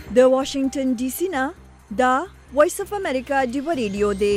د واشنگټن ډي سي نه دا وایس اف امریکا ډیو ریډیو دی.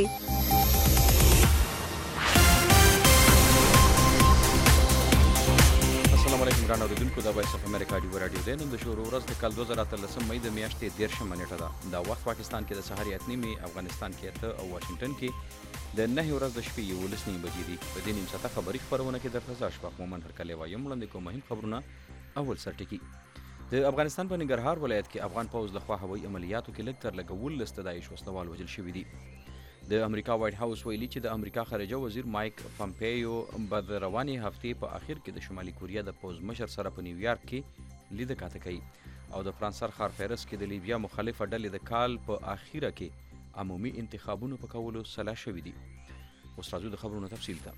السلام علیکم ګران اوریدونکو، د وایس اف امریکا ډیو رادیو دی. نن د شروع ورځ د کال 2013 مې د میاشتې 13 نیټه ده. دا وخت پاکستان کې د سحر 8:30، افغانستان کې 8 او واشنگټن کې د 9 ورځ د شپې 11 بجې دي. په دې نیم ساعته خبري خبرونه کې درته اشفاق مومن هرکلی وایم. وړاندې کوم مهم خبرونه. اول سرټکی د افغانستان په ننګرهار ولایت کې افغان پوځ لخوا هوایي عملیاتو کې لږ تر لږه 19 داعش وسلوال وژل شوي دي. د امریکا وایټ هاوس ویلي چې د امریکا خارجه وزیر مایک پامپیو به د روانې هفتې په اخر کې د شمالي کوریا د پوځ مشر سره په نیویارک کې لیده کاته کوي. او د فرانسر ښار پیرس کې د لیبیا مخالفه ډلې د کال په اخیره کې عمومي انتخابونو په کولو سلا شوي دي. اوس راځو د خبرونو تفصیل ته.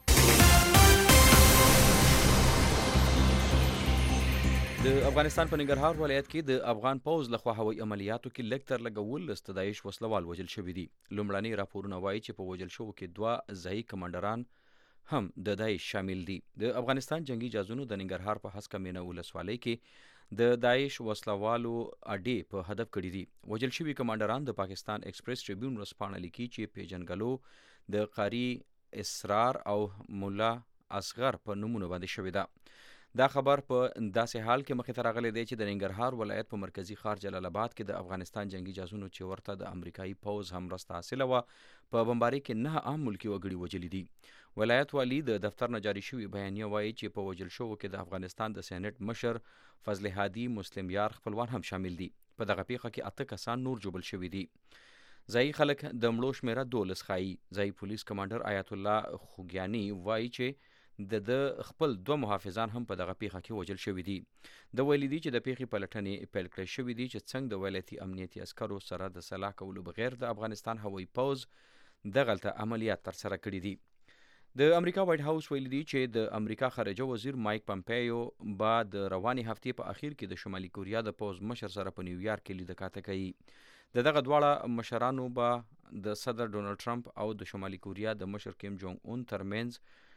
د افغانستان په ننګرهار ولایت کې د افغان پوځ لخوا هوایي عملیاتو کې لږ تر لږه 19 داعش وسلوال وژل شوي دي. لومړني راپورونه وایي چې په وژل شوو کې 2 ځایي کمانډران هم د داعش شامل دي. د افغانستان جنگي جازونو د ننګرهار په هسکه مینه ولسوالۍ کې د داعش وسلوالو اډې په هدف کړي دي. وژل شوي کمانډران د پاکستان ایکسپریس ټریبیون ورځپاڼه لیکي چې پیژنګلو د قاری اسرار او مولا اصغر په نومونو باندې شوې ده. دا خبر په داسې حال کې مخې ته راغلی دی چې د ننګرهار ولایت په مرکزي ښار جلال آباد کې د افغانستان جنگي جاسونو چې ورته د امریکایي پوځ هم مرسته حاصله وه، په بمبارۍ کې 9 عام ملکي وګړي وژلي دي. ولایت والي د دفتر نه جاري شوي بیانیه وایي چې په وژل شوو کې د افغانستان د سېنټ مشر فضل هادي مسلم یار خپلوان هم شامل دي. په دغه پیښه کې 8 کسان نور جوبل شوي دي. ځایي خلک د مړو شمیره 12 ښایي. ځایي پولیس کمانډر آیت الله خوګیاني وایي چې د خپل 2 محافظان هم په دغه پیښه کې وژل شوي دي. د ویلي دي چې د پیښې پلټنې پیل کړې شوي دي چې څنګه د ولایتي امنیتي عسکرو سره د سلاح کولو بغیر د افغانستان هوایي پوځ دغلته عملیات ترسره کړي دي. د امریکا وایټ هاوس ویلي دي چې د امریکا خارجه وزیر مایک پامپیو به د روانې هفتې په اخر کې د شمالي کوریا د پوځ مشر سره په نیویارک کې لیده کاته کوي. دغه دواړه مشرانو به د صدر ډونالډ ټرمپ او د شمالي کوریا د مشر کیم جونګ اون ترمنځ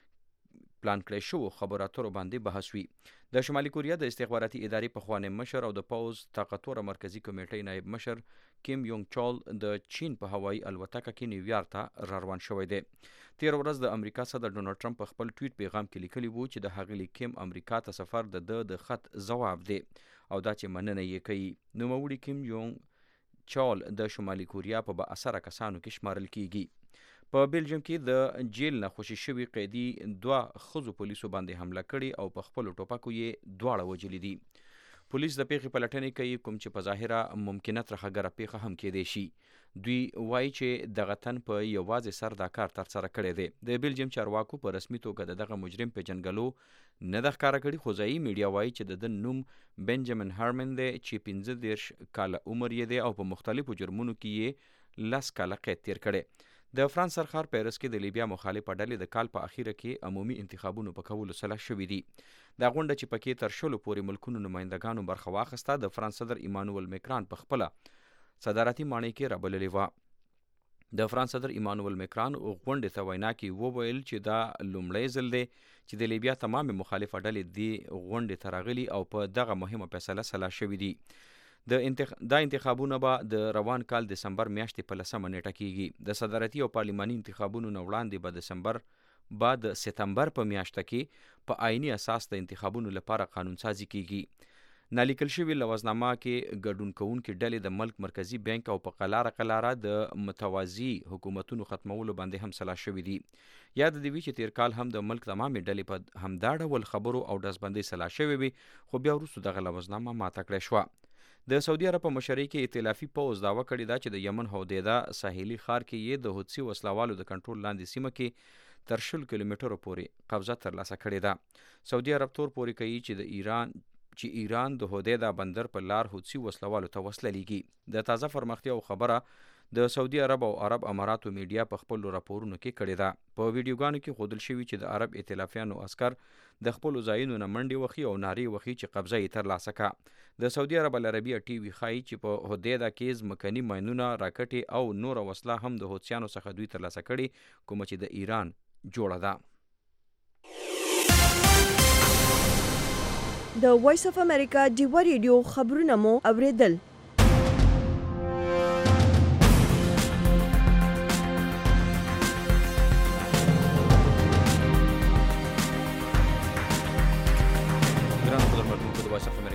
پلان کړی شو خبرو اترو باندې بحث وي. د شمالي کوریا د استخباراتي ادارې پخوانی مشر او د پوځ طاقتوره مرکزي کمیټې نایب مشر کیم یونګ چول د چین په هوایي الوتکه کې نیویارک ته روان شوی دی. تیر ورځ د امریکا صدر ډونالډ ټرمپ په خپل ټویټ پیغام کې لیکلی وو چې د ښاغلي کیم امریکا ته سفر د خط ځواب دی او دا چې مننه یې کوي. نوموړي کیم یونګ چول د شمالي کوریا په با اثره کسانو کې شمارل کیږي. په بیلجیم کې د جیل نه خوشي شوي قیدي 2 ښځو پولیسو باندې حمله کړې او په خپلو ټوپکو یې 2 وژلي دي. پولیس د پیښې پلټنې کوي، کوم چې په ظاهره ممکنه ترخګره پیښه هم کېدای شي. دوی وایي چې دغه تن په یوازې سر دا کار ترسره کړی دی. د بیلجیم چارواکو په رسمي توګه دغه مجرم پیژنګلو نه ده ښکاره کړي، خو ځایي میډیا وایي چې د نوم بنجامین هارمن دی چې 15 کاله عمر یې دی او په مختلفو جرمونو کې یې 10 کاله قید تیر کړی. د فرانسر ښار پیرس کې د لیبیا مخالفه ډلې د کال په اخیره کې عمومي انتخابونو په کولو سلا شوي دي. دا غونډه چې پکې تر 100 پورې ملکونو نمایندګانو برخه واخیسته، د فرانس صدر ایمانوئل میکران په خپله صدارتي ماڼۍ کې رابللې وه. د فرانس صدر ایمانوئل میکران غونډې ته وینا کې وویل چې دا لومړی ځل دی چې د لیبیا تمامې مخالفه ډلې دې غونډې ته راغلي او په دغه مهمه فیصله سلا شوي دي. دا انتخابونه به د روان کال دسمبر میاشتې په 10 نیټه کېږي. د صدارتي او پارلماني انتخابونو نه وړاندې به د ستمبر په میاشته کې په آئیني اساس د انتخابونو لپاره قانون سازي کېږي. نالیکل شوي لوزنامه کې ګډون کوونکې ډلې د ملک مرکزی بانک او په قلاره د متوازی حکومتونو ختمولو باندې هم سلا شوي دي. یاد دی چې تیر کال هم د ملک تمامې ډلې په همدا ډول خبرو او ډزبندۍ سلا شوي وي، خو بیا وروسته دغه لوزنامه ماته کړې شوه. د سعودي عرب په مشرۍ کې ائتلافي پوځ دعوه کړې ده چې د یمن حدیده ساحلي ښار کې یې د حوثي وسلوالو د کنټرول لاندې سیمه کې تر 100 کیلومترو پورې قبضه ترلاسه کړې ده. سعودي عرب تور پورې کوي چې ایران د حدیده بندر په لار حوثي وسلوالو ته وسله لیږي. د تازه فرمختیاو خبره د سعودي عرب او عرب اماراتو میډیا په خپل راپورونو کې کړې ده. په ویډیوګانو کې ښودل شوي چې د عرب ائتلافیانو عسکر د خپلو ځایونو نه منډې وخي او نارې وخي چې قبضه یې ترلاسه کړه. د سعودي عرب العربیه ټي وي ښایي چې په حدیده کې ځمکني ماینونه، راکټې او نوره وسله هم د حوثیانو څخه دوی ترلاسه کړي، کومه چې د ایران جوړه ده. د وایس اف امریکا ډیو ریډیو خبرونه مو اوریدل.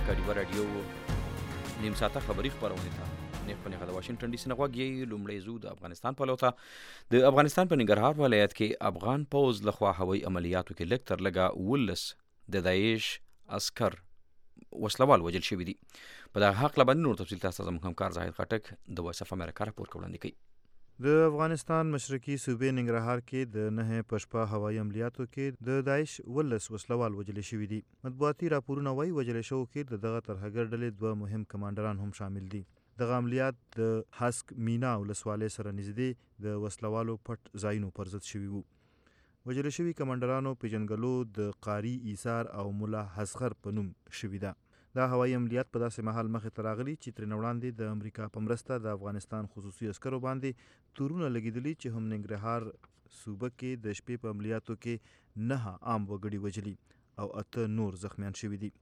امریکا ډیوه رادیو نیم ساعته خبری خبرونه ته نه په د واشنگټن ډي سي نه غوږی لومړی زو د افغانستان په لوته د افغانستان په ننګرهار ولایت کې افغان پوز لخوا هوایي عملیاتو کې لکتر لګا ولس د داعش عسكر وسلوال وجل شوی دي په دغه حق لبن نور تفصیل تاسو زموږ همکار زاهد خټک د وایس اف امریکا راپور وړاندې کوي. د افغانستان مشرقي صوبې ننګرهار کې د 9 پشپا هوایي عملیاتو کې د داعش ولس وسلوال وجل شوی دي. مطبوعاتي راپورونه وايي وجل شو کې دغه ترهګر ډلې دوه مهم کمانډران هم شامل دي. دغه عملیات د حسک مینا ولسوالۍ سره نږدې د وسلوالو پټ ځایونو پر ضد شوي وو. وجل شوي کمانډرانو پیژنګلو د قاری ایثار او مولا حسغر په نوم شوي ده. دا هوایي عملیات په داسې مهال مخې ته راغلي چې ترې وړاندې د امریکا په مرسته د افغانستان خصوصي عسکرو باندې تورونه لګېدلي چې هم ننګرهار صوبه کې د شپې په عملیاتو کې 9 عام وګړي وجلي او 8 نور زخمیان شوي دي.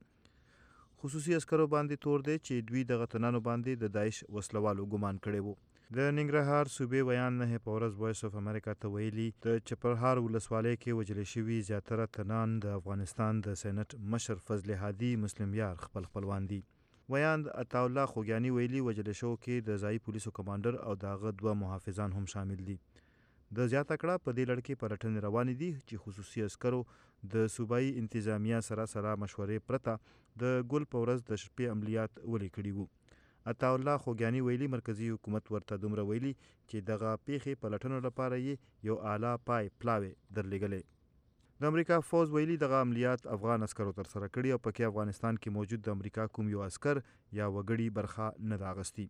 خصوصي عسکرو باندې تور دی چې دوی دغه تنانو باندې د داعش وسلوالو ګمان کړی وو. د ننګرهار صوبې ویان نه په ورځ وایس اف امریکا ته ویلي د چپرهار ولسوالۍ کې وجل شوي زیاتره تنان د افغانستان د سېنات مشر فضل هادي مسلم یار خپلوان دي. ویان عطا الله خوګیانی ویلي وجل شو کې د ځای پولیسو کمانډر او داغه دوه محافظان هم شامل دي. د زیاته کړه په دې لړ کې پلټنې روانې دي چې خصوصي عسکرو د صوبایي انتظامیه سره مشورې پرته د ګل په ورځ د شپې عملیات ولې کړي وو. عطا الله خوګیانی ویلي مرکزی حکومت ورته دومره ویلي چې دغه پیښې پلټنو لپاره یې یو اعلی پای پلاوی درلېږلی. د امریکا فوز ویلي دغه عملیات افغان عسکرو تر سره کړي او پکې افغانستان کې موجود د امریکا کوم یو عسکر یا وګړي برخه نه ده اخیستې.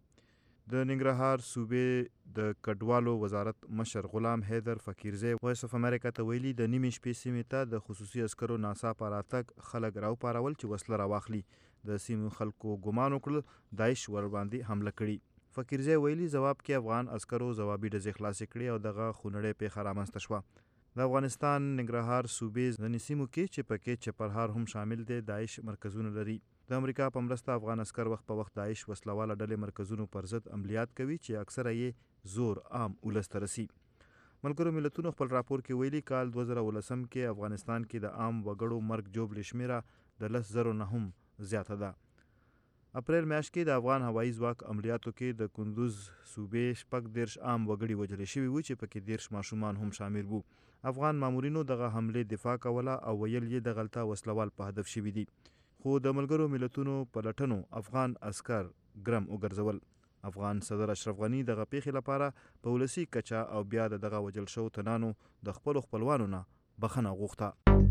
د ننګرهار صوبې د کډوالو وزارت مشر غلام حیدر فقیرزی وایس اف امریکا ته ویلي د نیمې شپې سیمې ته د خصوصي عسکرو ناڅاپه راتګ خلک راوپارول چې وسله راواخلي. د سیمو خلکو ګمان وکړل داعش ور باندې حمله کړي. فقیرزی ویلي ځواب کې افغان عسکرو ځوابي ډزې خلاصې کړي او دغه خونړۍ پیښه رامنځته شوه. د افغانستان ننګرهار صوبې ځینې سیمو کې چې پکې چپرهار هم شامل دی داعش مرکزونه لري. د امریکا په مرسته افغان عسکر وخت په وخت داعش وسلواله ډلې مرکزونو پر ضد عملیات کوي چې اکثره یې زور عام ولس ته رسي. ملګرو ملتونو خپل راپور کې ویلي کال 2019 کې افغانستان کې د عام وګړو مرګ جوړ شمیره د 10,000 نه هم زیاته ده. اپریل میاشت کې د افغان هوایي ځواک عملیاتو کې د کندوز صوبې 14 عام وګړي وژل شوي وو چې پکې 10 ماشومان هم شامل وو. افغان مامورینو دغه حمله دفاع کوله او ویل یې د غلطه وسلوال په هدف شوي دي. خو د ملګرو ملتونو پلټنو افغان عسکر ګرم وګرځول. افغان صدر اشرف غنی دغه پیښې لپاره په ولسی کچا او بیا دغه وجل شو تنانو د خپلوانو نه بخښنه غوښته.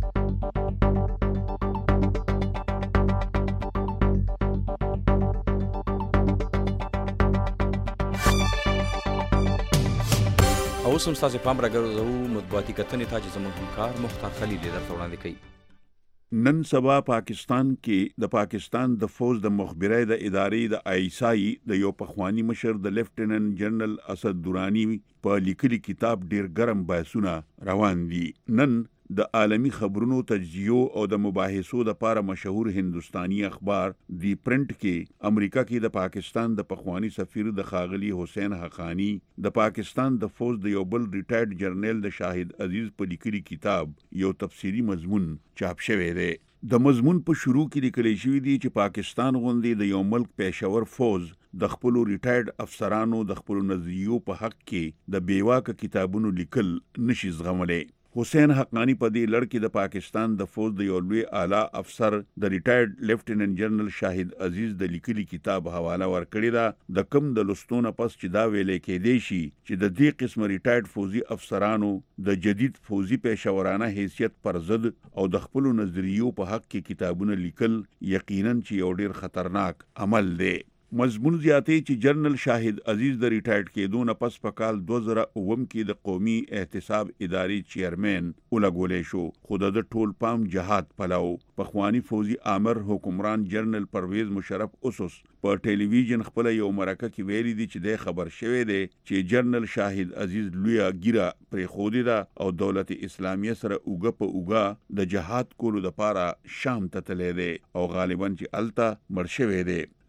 اوس هم ستاسو پام راګرځو مطبوعاتي کتنې ته چې زموږ همکار مختار خلیل درته وړاندې کوي. نن سبا پاکستان کې د پاکستان د فوج د مخبرۍ د ادارې د آیسای د یو پخوانی مشر د لیفټیننټ جنرال اسد درانی په لیکلي کتاب ډیر ګرم بحثونه روان دي. نن د عالمی خبرونو تجزیو او د مباحثو د لپاره مشهور هندستاني اخبار دی پرنٹ کې امریکا کې د پاکستان د پخوانی سفیر د خاغلی حسین حقانی د پاکستان د فوج د یو بل ریټایرډ جرنیل د شاهد عزیز په لیکلي کتاب یو تفسیری مضمون چاپ شوی دی. د مضمون په شروع کې لیکل شوی دی چې پاکستان غوندې د یو ملک پېښور فوج د خپل ریټایرډ افسرانو د خپل نظریو په حق کې د بیواکه کتابونو لیکل نشي زغملی. حسین حقانی په دې لړ کې د پاکستان د فوج د یو لوی اعلی افسر د ریټایرډ لیفټیننټ جنرال شاهد عزیز د لیکلي کتاب حواله ورکړې ده. د کم د لستونه پس چې دا ویلې کېدی شي چې د دې قسم ریټایرډ فوجي افسرانو د جدید فوجي پېښورانه حیثیت پر ضد او د خپل نظریو په حق کې کتابونه لیکل یقیناً چې یو ډیر خطرناک عمل دی. مضمون زیاتې چې جنرال شاهد عزیز د ریټایرډ کېدو نه پس په کال 2009 کې د قومي احتساب ادارې چیرمن ولګولې شو، خو د ټول پام جهاد پلاو. پخوانی فوجي آمر حکمران جنرال پرویز مشرف اوسوس په ټلویزیون خپل یو مرکه کې ویلي دي چې د خبر شوی دی چې جنرال شاهد عزیز لویه ګیره پرې خودي ده او دولت اسلامیه سره اوګه په اوګه د جهاد کولو لپاره شام ته تللی دی او غالبا چې الته مړ شوی دی.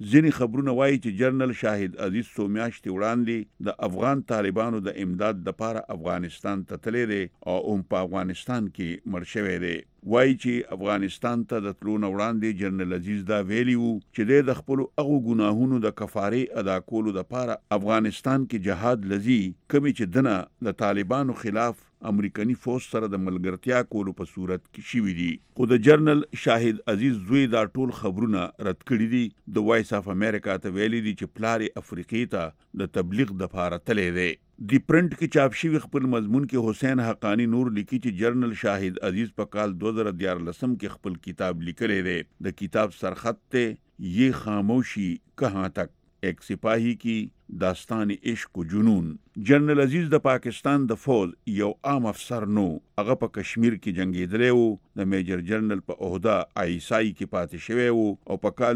ځینې خبرونه وایي چې جنرال شاهد عزیز څو میاشتې وړاندې د افغان طالبانو د امداد لپاره افغانستان ته تللی دی او هم په افغانستان کې مړ شوی دی. وایي چې افغانستان ته د تلو نه وړاندې جنرال عزیز دا ویلي وو چې د خپلو هغو ګناهونو د کفارې ادا کولو لپاره افغانستان کې جهاد لذي کومې چې دنه د طالبانو خلاف امریکایي فوج سره د ملګرتیا کولو په صورت کې شوي دي. خو د جنرال شاهد عزیز زوی دا ټول خبرونه رد کړي دي. د وایس اف امریکا ته ویلي دي چې پلار افریقې ته د تبلیغ دپاره تللی دی. دی پرنٹ کې چاپ شوی خپل مضمون کې حسین حقانی نور لیکي چې جنرال شاهد عزیز په کال 2014 کې خپل کتاب لیکلی دی. د کتاب سرخط ته یہ خاموشی کہاں تک، ایک سپاہی کی داستان عشق و جنون. جنرال عزیز د پاکستان د فوج یو عام افسر نو، هغه په کشمیر کې جنگیدلی وو. د میجر جنرال په عہده آیسای کې پاتې شوی وو او په کال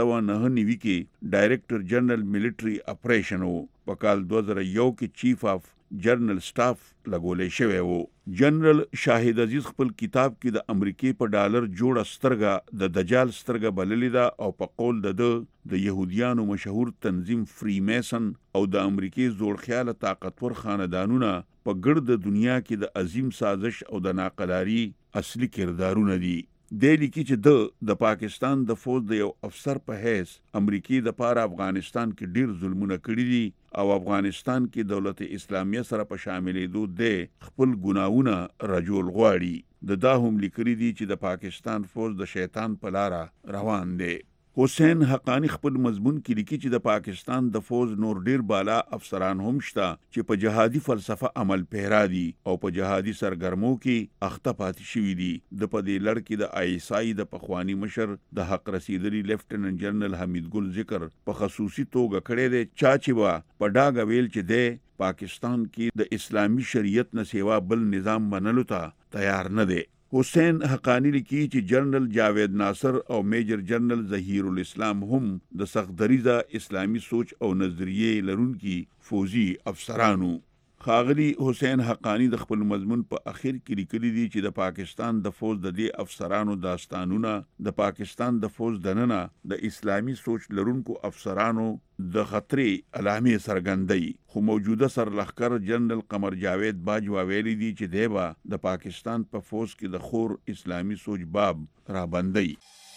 1999 کې ډایریکټر جنرال ملټری اپریشن وو. په کال 2001 کې چیف اف جنرال سټاف لګولې شوی وو. جنرال شاهد عزیز خپل کتاب کې د امریکې په ډالر جوړه سترګه د دجال سترګه بللې ده او په قول د يهوديانو مشهور تنظیم فری میسن او د امریکې زوړ خیال طاقتور خاندانونه په ګرد دنیا کې د عظیم سازش او د ناقداري اصلي کردارونه دي. دی لیکي چې د پاکستان د فوج د یو افسر په حیث امریکې د پاره افغانستان کې ډیر ظلمونه کړي دي او افغانستان کې دولت اسلامیه سره په شاملېدو د خپل ګناونه رجول غواړي. دا هم لیکلي دي چې د پاکستان فوج د شیطان په لاره روان دی. حسین حقانی خپل مضمون کې لیکي چې د پاکستان د فوج نور ډیر بالا افسران هم شته چې په جهادي فلسفه عمل پیرا دي او په جهادي سرګرمو کې اخته پاتې شوي دي. د په دې لړ کې د آیسای د پخوانی مشر د حق رسیدلی لیفټیننټ جنرال حمید ګل ذکر په خصوصي توګه کړی دی، چا چې په ډاګه ویل چې د پاکستان کې د اسلامی شریعت نه سیوا بل نظام منلو ته تیار نه دی. حسین حقانی لیکي چې جنرال جاوید ناصر او میجر جنرال ظهیر الاسلام هم د سختدریزه اسلامی سوچ او نظریې لرونکي فوجي افسرانو. ښاغلي حسین حقانی د خپل مضمون په اخر کې لیکلي دي چې د پاکستان د فوج د دې افسرانو داستانونه د پاکستان د فوج دننه د اسلامی سوچ لرونکو افسرانو د خطرې علامې څرګندوي. خو موجوده سرلښکر جنرال قمر جاوید باجوا ویلي دي چې دی به د پاکستان په فوج کې د خور اسلامی سوچ باب رابندوي.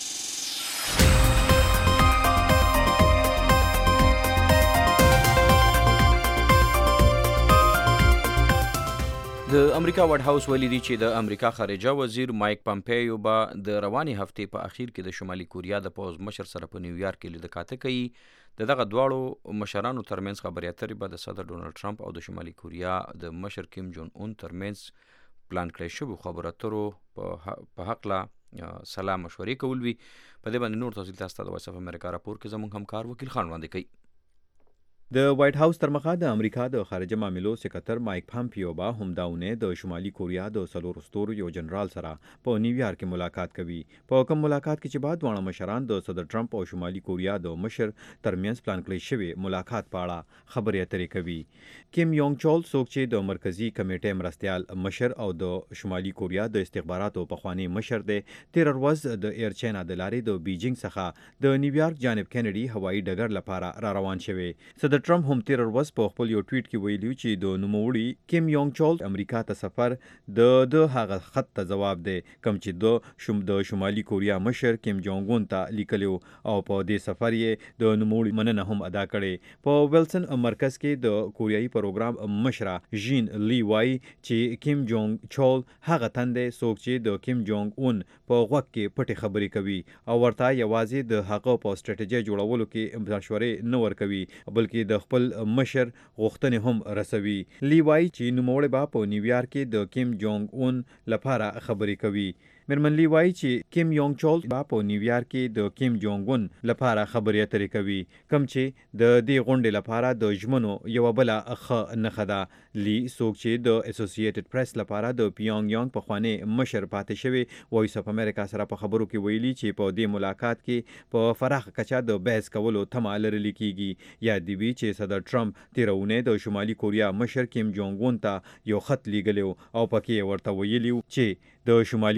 د امریکا وایټ هاوس ویلي دی چې د امریکا خارجه وزیر مایک پامپیو به د روانې هفتې په اخیر کې د شمالي کوریا د پوځ مشر سره په نیویارک کې لید کاته کوي. دغه دواړو مشرانو ترمنځ خبرې اترې به د صدر ډونالډ ټرمپ او د شمالي کوریا د مشر کیم جون اون ترمنځ پلان کړی شوي خبرو اترو په هکله سلا مشورې کول وي. په دې باندې نور تفصیل تاسو ته د وایس اف امریکا راپور کې زموږ همکار وکیل خان وړاندې کوي. د وایټ هاوس تر مخه د امریکا د خارجه معاملو سکرتر مایک پامپیو به همداونه د شمالي کوریا د څلورو ستورو یو جنرال سره په نیویارک کې ملاقات کوي. په کوم ملاقات کې چې بعد دواړه مشران د صدر ټرمپ او شمالي کوریا د مشر ترمنځ پلان کړی شوی ملاقات په اړه خبرې اترې کوي. کیم یونګ چول څوک چې د مرکزی کمیټې مرستیال مشر او د شمالي کوریا د استخباراتو پخوانی مشر دی، تیر ورځ د ایر چینا د لارې د بیجینګ څخه د نیویارک جانب کینیډي هوایي ډګر لپاره را روان شوی. صدر ټرمپ هم تیر ورځ په خپل یو ټویټ کې ویلي چې د نوموړي کیم یونګ چول امریکا ته سفر د هغه خط ته جواب دی کوم چې د شمالي کوریا مشر کیم جونګ اون ته لیکلو او په دې سفر یې د نوموړي مننه هم ادا کړې. په ویلسن مرکز کې د کوریایي پروګرام مشره ژین لی وای چې کیم جونګ چول هغه تندې څوک چې د کیم جونګ اون په غوږ کې پټې خبرې کوي او ورته یوازې د هغه په سټریټیجي جوړولو کې مشورې نه ورکوي بلکې د خپل مشر غوښتنې هم رسوي. لی وای چې نوموړی به په نیویارک کې د کیم جونګ اون لپاره خبرې کوي. میرمن لی وای چې کیم یونګ چول به په نیویارک کې د کیم جونګ اون لپاره خبرې اترې کوي کوم چې د دې غونډې لپاره د ژمنو یوه بله ښه نښه ده. لی څوک چې د اسوسییټډ پریس لپاره د پیونګ یانګ پخوانی مشر پاتې شوی وایس اف امریکا سره په خبرو کې ویلي چې په دې ملاقات کې په فراخ کچه د بحث کولو تمه لرل کیږي. یاد دی چې صدر ټرمپ تیرونه د شمالي کوریا مشر کیم جونګ اون ته یو خط لیږلی او پکې ورته ویلي چې د شمالي کوریا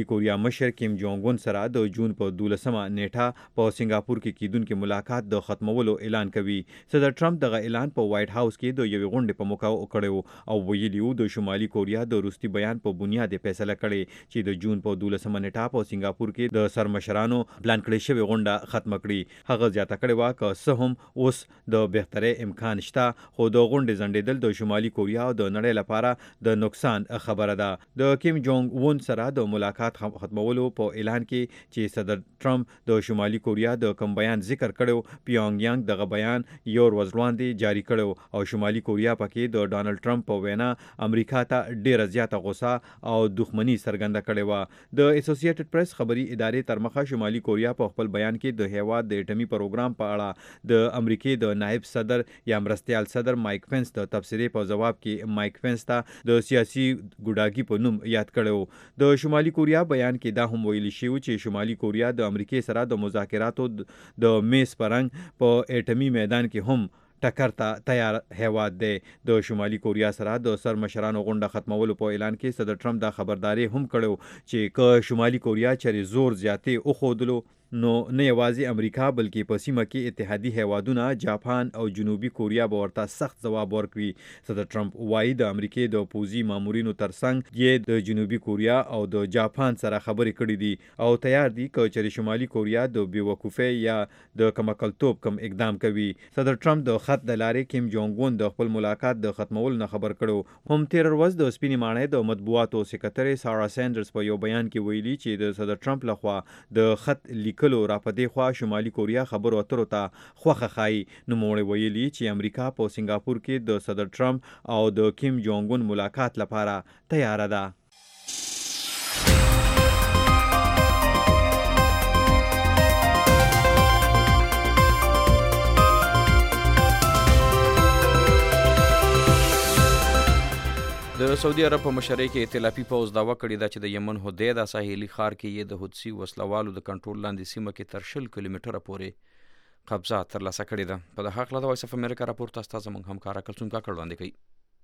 مشر کیم جونګ اون سره د جون په 12مه نیټه په سنگاپور کې کیدونکو ملاقات د ختمولو اعلان کوي. صدر ټرمپ دغه اعلان په وایټ هاوس کې د یوې غونډې په موقع وکړو او ویلي وو د شمالي کوریا د روسي بیان په بنیاد فیصله کړې چې د جون په 12مه نیټه په سنگاپور کې د سرمشرانو پلان کړی شوی غونډه ختم کړي. هغه زیاته کړې و که څه هم اوس د بهتري امکان شته خو د غونډې ځنډېدل د شمالي کوریا او د نړۍ لپاره د نقصان خبره ده. د کیم جونګ اون سره د ملاقات ختمولو په اعلان کې چې صدر ټرمپ د شمالي کوریا د کم بیان ذکر کړو، پیونګ یانګ دغه بیان یو ورځ وړاندې جاری کړو او شمالي کوریا پکې د ډانلډ ټرمپ په وینا امریکا ته ډیره زیاته غوسه او دښمنی څرګنده کړې و. د اسوسییټډ پریس خبري ادارې تر مخه شمالي کوریا په خپل بیان کې د هیواد د اټومي پروګرام په اړه د امریکای د نائب صدر یا مرستیال صدر مایک پنس د تبصرې په جواب کې مایک پنس ته د سیاسي ګډاګي په نوم یاد کړو. د شمالي کوریا بیان کې دا هم ویل شوی چې شمالي کوریا د امریکای سره د مذاکراتو د میز پرنګ په اټومي میدان کې هم ټکر ته تیار هیواد دی. د شمالي کوریا سره د سرمشرانو غونډه ختمولو په اعلان کې صدر ټرمپ دا خبرداري هم کړو چې که شمالي کوریا چېرې زور زیاتې وښودلو نو نه یوازې امریکا بلکې په سیمه کې اتحادي هیوادونه جاپان او جنوبي کوریا به ورته سخت ځواب ورکړي. صدر ټرمپ وایي د امریکای د پوځي مامورینو ترڅنګ یې د جنوبي کوریا او د جاپان سره خبرې کړې دي او تیار دي که چېرې شمالي کوریا د بیوقوفۍ یا د کمعقلتوب کم اقدام کوي. صدر ټرمپ د خط د لارې کیم جونګ اون د خپل ملاقات د ختمولو نه خبر کړو. هم تیر ورځ د سپینې ماڼۍ د مطبوعاتو سکرټري سارا سینډرز په یو بیان کې ویلي چې د صدر ټرمپ لخوا د خط لیکلو را پدې خوا شمالي کوریا خبرو اترو ته خوخه خای. نوموړی ویلي چې امریکا په سنگاپور کې د صدر ټرمپ او د کیم جونګ اون ملاقات لپاره تیار ده. د سعودي عرب په مشرۍ کې ائتلافي پوځ دعوه کړې ده چې د یمن حدیده ساحلي ښار کې یې د حوثي وسلوالو د کنټرول لاندې سیمه کې تر 10 کیلومتره پورې قبضه ترلاسه کړې ده. په دغه هکله د وایس اف امریکا راپور تاسو ته زموږ همکاره کلثوم کاکړ وړاندې کوي.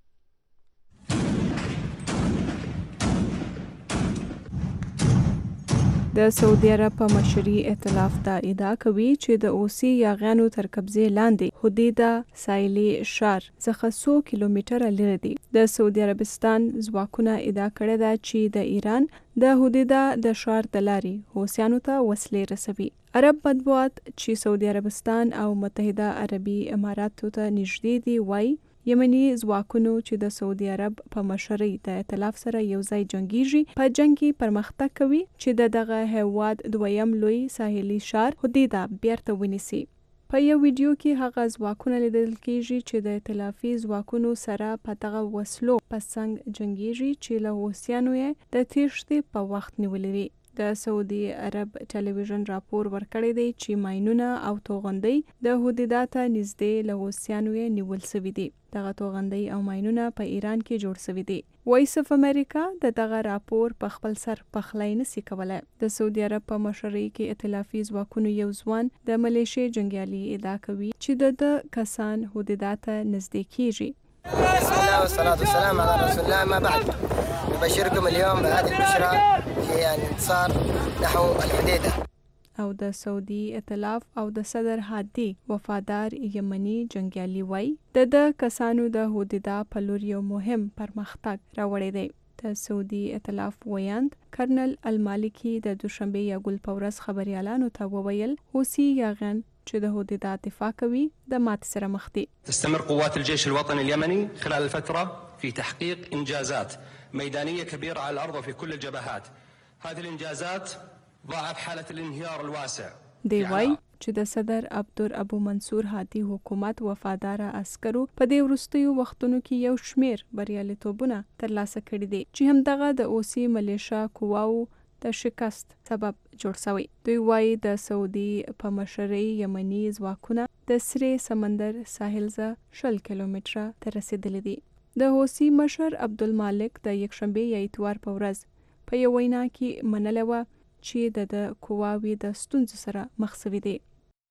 د سعودي عرب په مشري ائتلاف دا ادعا کوي چې د اوسي یاغیانو تر قبضې لاندې حدیده ساحلي ښار څخه 100 کیلومتره لرې دي. د سعودي عربستان ځواکونه ادعا کړې ده چې د ایران د حدیده د ښار د لارې حوثیانو ته وسلې رسوي. عرب مطبوعات چې سعودي عربستان او متحده عربي اماراتو ته نږدې دي وایي یمني ځواکونو چې د سعودي عرب په مشرۍ د ائتلاف سره یو ځای جنګیږي په جنګ کې پرمختګ کوي چې دغه هیواد دویم لوی ساحلي ښار حدیده بیرته ونیسي. په یو ویډیو کې هغه ځواکونه لیدل کېږي چې د ائتلافي ځواکونو سره په دغه وسلو په څنګ جنګیږي چې له حوثیانو یې د تیښتې په وخت نیولې وي. د سعودي عرب ټلویزیون راپور ورکړی دی چې ماینونه او توغندۍ د حدیده ته نږدې له حوثیانو یې نیول سوي دي. دغه توغندۍ او ماینونه په ایران کې جوړ سوي دي. وایس اف امریکا د دغه راپور په خپل سر پخلی نسي کولی. د سعودي عرب په مشرۍ کې ائتلافي ځواکونو یو ځوان د ملیشې جنګیالي ادعا کوي چې د کسان حدیده ته نږدې کیږي. بسم الله والصلاة والسلام على رسول الله. ما بعد نبشركم اليوم بهذه البشرى هي الانتصار نحو الحديدة. او د سعودي ائتلاف او د صدر هادي وفادار یمني جنګیالي وایي د کسانو د حدیده په لور یو مهم پرمختګ راوړی دی. د سعودي ائتلاف ویاند کرنل المالکی د دوشنبه یا ګل په ورځ خبريالانو ته وویل حوثي یاغیان چې د حدیده دفاع کوي د ماتې سره مخ دي. تستمر قوات الجيش الوطني اليمني خلال الفترة في تحقيق إنجازات ميدانية كبيرة على الأرض وفي كل الجبهات. هذه الإنجازات ضاعف حالة الانهيار الواسع. دی وایي چې د صدر عبدالرب منصور هادي حکومت وفاداره عسکرو په دې وروستیو وختونو کې یو شمیر بریالیتوبونه ترلاسه کړي دي چې همدغه د اوسي ملیشا قواو د شکست سبب جوړ شوی. دوی وایي د سعودي په مشرۍ یمني ځواکونه د سرې سمندر ساحل څخه 10 کیلومتره ته رسیدلي دي. د حوثي مشر عبدالمالک د یکشنبه یا اتوار په ورځ په یو وینا کې منلې وه چې د قواوې د ستونزو سره مخ شوي دي.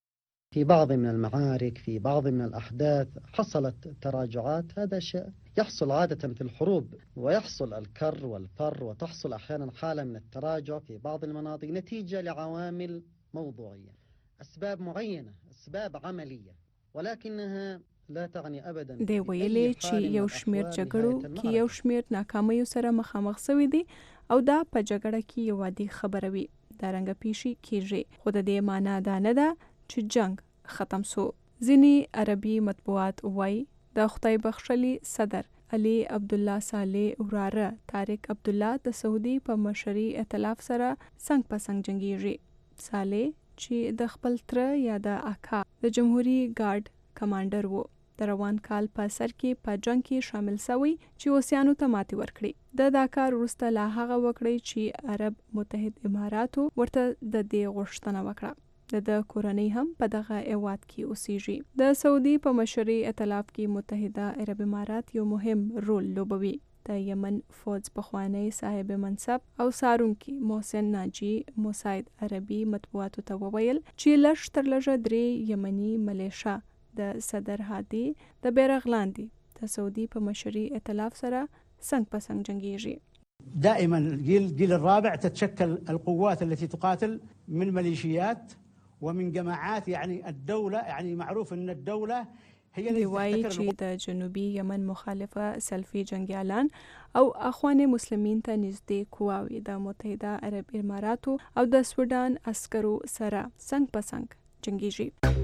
في بعض من المعارك، في بعض من الأحداث حصلت تراجعات. هذا شيء يحصل عادة في الحروب، ويحصل الكر والفر، وتحصل أحيانا حالة من التراجع في بعض المناطق نتيجة لعوامل موضوعية، أسباب معينة، أسباب عملية، ولكنها لا تعني أبدا. دی ویلي چې یو شمیر جګړو کې یو شمیر ناکامیو سره مخامخ شوي دي او دا په جګړه کې یو عادي خبره وي. دا رنګه پیشي کیږي، خو د دې معنا دا نه ده چې جنگ ختم سو. ځینې عربي مطبوعات وایي د خدای بخښلي صدر علي عبدالله صالح وراره طارق عبدالله د سعودي په مشري ائتلاف سره څنګ په څنګ جنګیږي. صالح چې د خپل تره یا د اکا د جمهوریت ګارد کمانډر وو، د روان کال په سر کې په جنگ کې شامل شوی چې اوسیانو ته ماتې ورکړي. دا کار وروسته لا هغه وکړي چې عرب متحد اماراتو ورته د دې غوښتنه وکړه. د کورنۍ هم په دغه هیواد کې اوسیږي. د سعودي په مشري ائتلاف کې متحده عرب امارات یو مهم رول لوبوي. د یمن فوج پخوانی صاحب منصب او سارونکي محسن ناجی مساعد عربي مطبوعاتو ته وویل چې لږ تر لږه 3 یمني ملیشا د صدر هادي د بیرغ لاندې د سعودي په مشري ائتلاف سره څنګ په څنګ جنګیږي. دائما الجيل الرابع تتشكل القوات التي تقاتل من ميليشيات ومن جماعات، يعني الدولة، يعني معروف ان الدولة هي اللي وایي چې د جنوبي یمن مخالفه سلفي جنگیالان او اخوان مسلمین ته نږدې قواوې د متحده عرب اماراتو او د سوډان عسکرو سره څنګ په څنګ جنگیږي.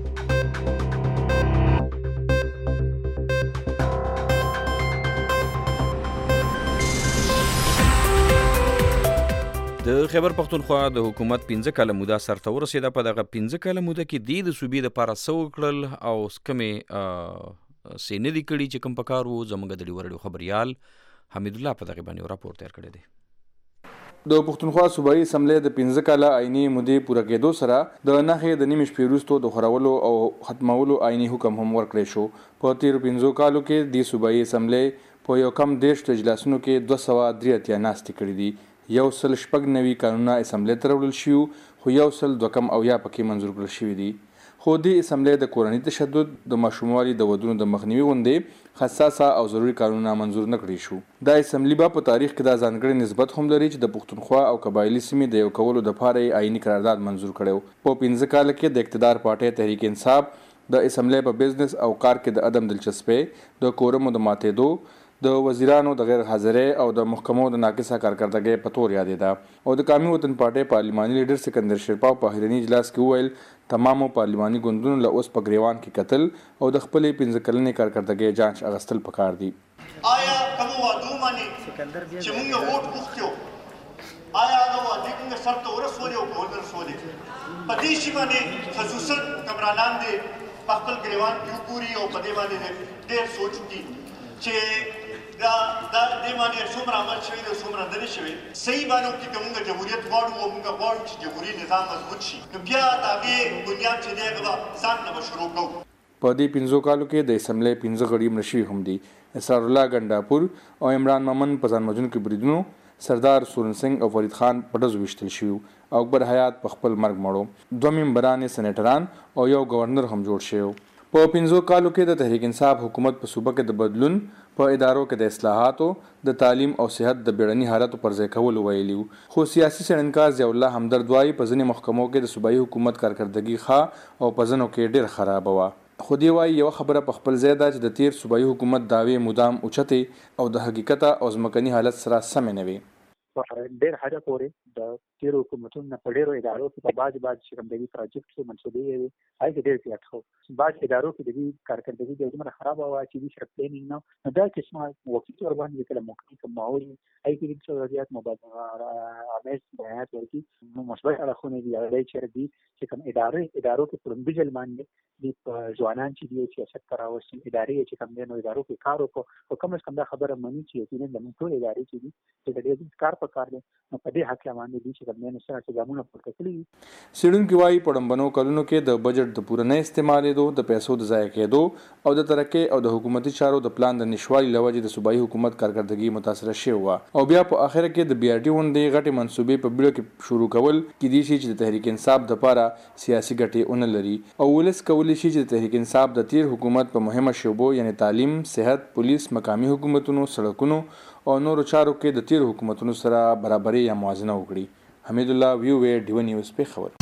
د خیبر پختونخوا د حکومت 15 کاله موده سرته ورسېده. په دغه 15 کاله موده کې د صوبې لپاره څه وکړل او کومې څه نه دي کړي چې کوم پکار وو. زموږ د ډیورډیو خبریال حمید الله په دغه باندې راپور تیار کړی دی. د پښتونخوا صوبایي اسمبلی د 15 کاله آئینی مودې پوره کېدو سره د نخې د نیمې شپې وروسته د خورولو او ختمولو آئینی حکم هم ورکړی شو. په تیرو 15 کالو کې د صوبایي اسمبلی په یو کم 10 اجلاسونو کې 283 ناستې کړي دي. 196 قانونونه اسمبلی ته راوړل شوي، خو 102 پکې منظور کړل شوي دي. خو د اسمبلی د کورني تشدد، د ماشوموالي د ودونو د مخنیوي غوندې حساسه او ضروري قانونونه منظور نه کړي شو. دا اسمبلی به په تاریخ کې دا ځانګړی نسبت هم لري چې د پښتونخوا او قبایلي سیمې د یو کولو دپاره یې آئیني قرارداد منظور کړی. په 15 کال کې د اقتدار پارټۍ تحریک انصاف د اسمبلی په بزنس او کار کې د عدم دلچسپۍ، د کورمو د ماتېدو، د وزیرانو د غیر حاضرۍ او د محکمو د ناقصه کارکردګۍ په تور یادېده. او د قومي وطن پارټۍ پارلماني لیډر سکندر شیرپاو په اخرني اجلاس کې وویل تمامو پارلماني ګوندونو له اوس په ګریوان کې کتل او د خپلې 15 کلنې کارکردګۍ جانچ اخیستل پکار دي. آیا کوم وعدو باندې چې موږ ووټ وغوښتو، آیا هغه وعدې موږ سرته ورسولې او که ونه رسولې؟ په دې شي باندې خصوصا حکمرانان دې په خپل ګریوان کې وګوري او په دې باندې ډېر سوچ وکړي چې دا دې باندې څومره عمل شوی دی، څومره نه دی شوی. صحیح باندې وکړي که موږ جمهوریت غواړو او موږ غواړو چې جمهوري نظام مضبوط شي، نو بیا د هغې بنیاد چې دی هغه به ځان نه به شروع کوو. په دې 15 کالو کې د اسمبلی 15 غړي مړه شوي هم دي. اسرار الله ګنډاپور او عمران ممن په ځان وژونکو بریدونو، سردار سورن سنگ او فرید خان په ډزو ویشتل شوي او اکبر حیات په خپل مرګ مړو. 2 ممبران سېنیټران او یو گورنر هم جوړ شوی. په 15 کالو کې د تحریک انصاف حکومت په صوبه کې د بدلون، په ادارو کې د اصلاحاتو، د تعلیم او صحت د بیړني حالتو پر ځای کولو ویلي وو. خو سیاسي څېړنکار ضیاء الله همدرد وایي په ځینې محکمو کې د صوبایي حکومت کارکردګي ښه او په ځینو کې ډېر خرابه وه. خو دې وایي یوه خبره په خپل ځای ده چې د تیر صوبایي حکومت دعوې مدام اوچتې او د حقیقت او ځمکني حالت سره سمې نه وي. ډېر حده پورې د تیرو حکومتونو نه په ډېرو ادارو کې په بعض چې کوم د دې پروجیکټ کې منصوبې وې هغې کې ډېر زیات ښه و. بعض ادارو کې د دې کارکردګي ډېر دومره خرابه وه چې دوی سره پلانینګ نه و. نو دا قسمه وقتي طور باندې کله موقعي که ماحول وي هغې کې ډېر زیات امیز بیانات ورکړي. نو مثبت اړخونه دي هغه دی چې دي چې کوم ادارو کې په لومړي ځل باندې د ځوانان چې دي سیاست ته راوستي ادارې چې کوم دی نو ادارو کې کار وکړو. خو کم از کم دا خبره مني چې یقینا زموږ ټول ادارې چې دي چې د دې کار په کار دی. نو په دې حق باندې دي چې کوم نه سره ګامونه پورته کړي. سیډونکو وايي پړمبنو کلونو کې د بجټ د پوره نه استعمالېدو د پیسو د ضایع کېدو او د ترقۍ او د حکومتي چارو د پلان د نشوالي لوجې د صوبایي حکومت کارکردګي متاثره شوی و او بیا په اخر کې د BRT غونډې غټي منسوبې په بیړه کې شروع کول کې دي چې د تحریک انصاف د لپاره سیاسي ګټې اون لري او ولس کولی شي چې د تحریک انصاف د تیر حکومت په مهمه شوبو یعنی تعلیم، صحت، پولیس، مقامی حکومتونو، سړکونو او نورو چارو کې د تیر حکومتونو سره برابرۍ یا موازنه وکړي. حمید الله ویو ډیو نیوز په خبر.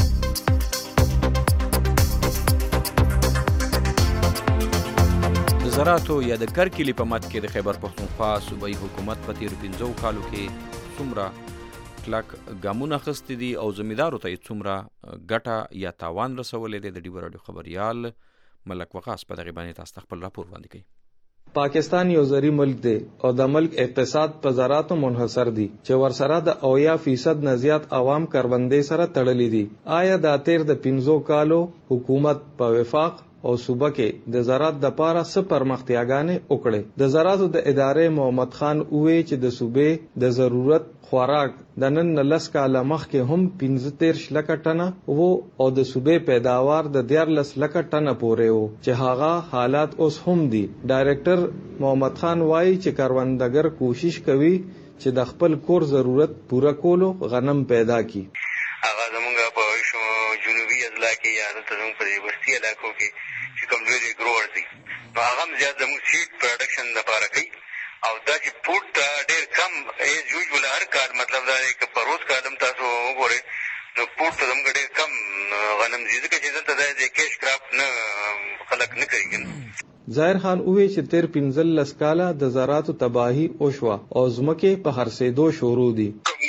د زراعتو یا د کرکلي په مد کې د خیبر پښتونخوا صوبایي حکومت په تیر 15 کالو کې څومره کلک ګامونه اخیستي دي او زمیندارو ته یې څومره ګټه یا تاوان رسولی دی، د ډیو راډیو خبریال ملک وقاص په دغه باندې تاسو خپل راپور وړاندې کوي. پاکستان یو زرعی ملک دی او د ملک اقتصاد په زراعتو منحصر دی چې ورسره د 80% نه زیات عوام کروندې سره تړلي دي. آیا د تیر د 15 کالو حکومت په وفاق او صوبه کې د زراعت د پاره څه پرمختیاګانې وکړې؟ د زراعتو د ادارې محمد خان وویل چې د صوبې د ضرورت خوراک د نن 10 کاله مخکې هم 15 لکه ټنه وو او د صوبې پیداوار د 14 لکه ټنه پورې وو چې هغه حالات اوس هم دي. ډایرکټر محمد خان وایي چې کروندګر کوشش کوي چې د خپل کور ضرورت پوره کولو غنم پیدا کړي. هغه زمونږ په جنوبي اضلاع کې یا د زمونږ په وسطي علاقو کې چې کوم لوی ګروور دي نو هغه زیات زموږ سیډ پروډکشن لپاره کوي او دا چې پوټ ډېر کم ایز یوزول هر کال مطلب دا دی که په روز کالم تاسو وګورئ نو پوټ ته زموږ ډېر کم غنم ځي ځکه چې دلته دا د کیش کراپ نه خلک نه کوي. ظاهر خان وویل چې تیر 15 کاله د زراعتو تباهي وشوه او ځمکې په هرڅېدو شروع دي.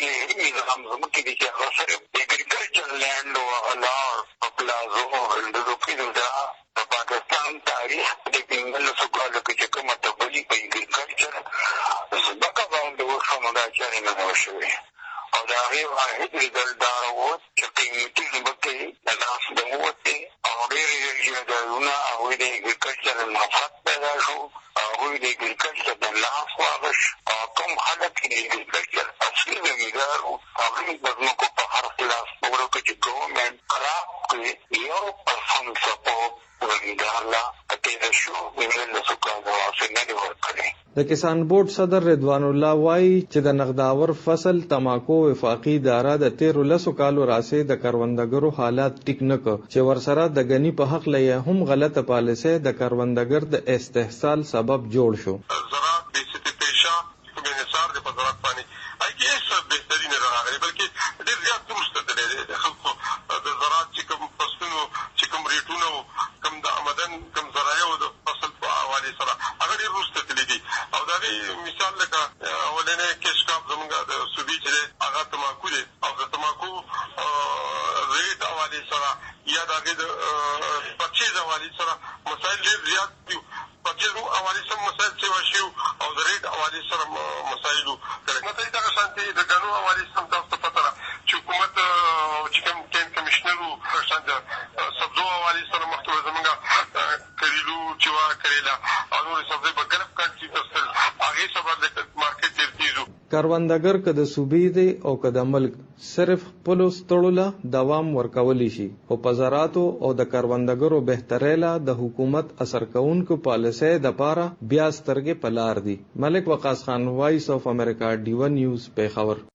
او دا هغې واحد ریزلټ دا راووت چې قیمتي ځمکې د لاس د ووتې او ډېرې جایدادونه هغوی د اګریکلچر نفرت پیدا شو، هغوی د اګریکلچر د لاس واغشت او کوم خلک چې د اګریکلچر اصلي زمیندار وو هغوی د ځمکو په هر خلاف وکړه چې ګورنمنټ کراپ کړي 1% سپورټ زمیندار لا تېره شو 19 کاله واپس نه دي ورکړی. د کسان بورډ صدر رضوان الله وایي چې د نقداور فصل تماکو وفاقي اداره د 13 کالو راسې د کروندګرو حالات ټیک نه کړ چې ورسره د غنی په حق لې هم غلطه پالیسي د کروندګر د استحصال سبب جوړ شو. زراعت د ستې پیشا په انحصار د زراعت باندې اګه څه بهترین راغلی بلکې ډېر زیات درسته دی د خلکو د زراعت چې کوم فصلونو چې کوم ریټونو کوم د آمدن کوم زراعي او د فصل په حواله سره هغه ډېر درسته دي او دا مثال لکه ولنه کیش کاپ زمونږ د صوبې چې هغه تماکو دي او د تماکو ریټ حواله سره یا د پرچیز حواله سره مسایل ډېر زیات دي. پرچیز حواله سره مسایل څه شي او د ریټ حواله سره مسایل کړي مته دا شانتي د غنو حواله سره تاسو پته را چې حکومت چې کوم کمشنرو شانته سبزو حواله سره مختلف زمونږ کریلو چې وا کریلا او نور سبزي بګرف کروندګر که د صوبې دی او که د ملک صرف خپلو ستړو له دوام ورکولی شي خو په زراعتو او د کروندګرو بهترۍ له د حکومت اثر کوونکو پالیسۍ دپاره بیا سترګې په لار دي. ملک وقاص خان، وایس آف امریکا، ډیو نیوز، پیښور.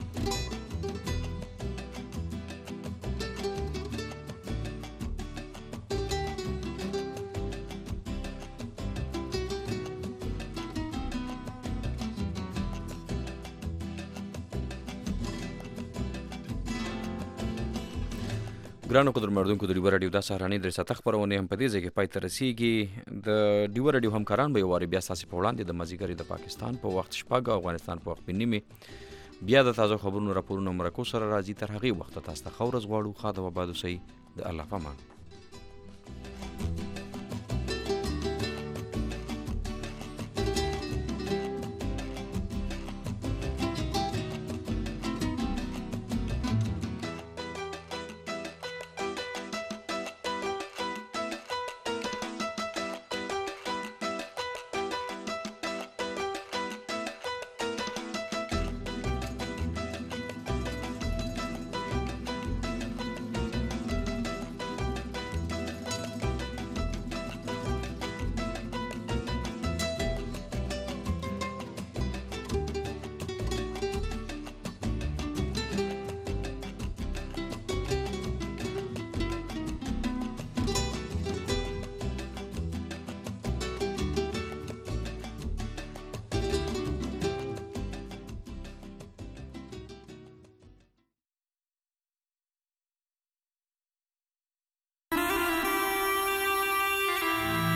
ګرانو قدرمنونکو د ډیو راډیو د سهارنۍ درې ساعته خپرونې هم په دې ځای کې پای ته رسیږي. د ډیو راډیو همکاران به یو وارې بیا ستاسې په وړاندې د مازدیګرې د پاکستان په وخت 6 افغانستان په وخت 9 بیا د تازه خبرونو راپورونو مرکو سره راځي. تر هغې وخته تاسو ته ښه ورځ غواړو. ښه د وباد اوسئ. د الله په امان.